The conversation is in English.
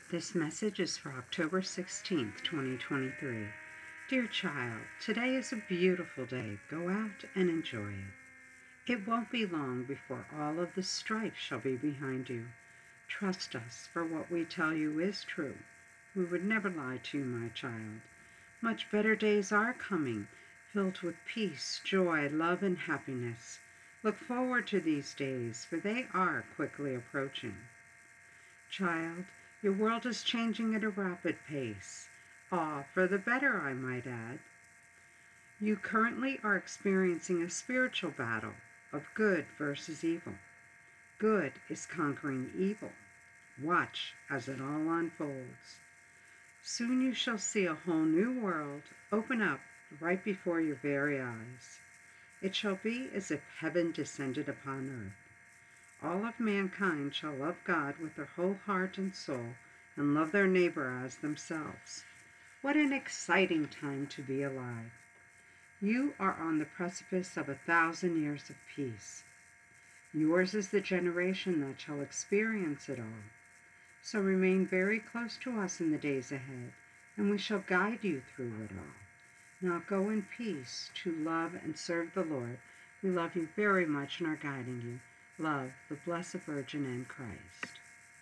This message is for October 16th, 2023. Dear child, today is a beautiful day. Go out and enjoy it. It won't be long before all of the strife shall be behind you. Trust us, for what we tell you is true. We would never lie to you, my child. Much better days are coming, filled with peace, joy, love, and happiness. Look forward to these days, for they are quickly approaching. Child, your world is changing at a rapid pace. For the better, I might add. You currently are experiencing a spiritual battle of good versus evil. Good is conquering evil. Watch as it all unfolds. Soon you shall see a whole new world open up right before your very eyes. It shall be as if heaven descended upon earth. All of mankind shall love God with their whole heart and soul and love their neighbor as themselves. What an exciting time to be alive. You are on the precipice of 1,000 years of peace. Yours is the generation that shall experience it all. So remain very close to us in the days ahead, and we shall guide you through it all. Now go in peace to love and serve the Lord. We love you very much and are guiding you. Love, the Blessed Virgin and Christ.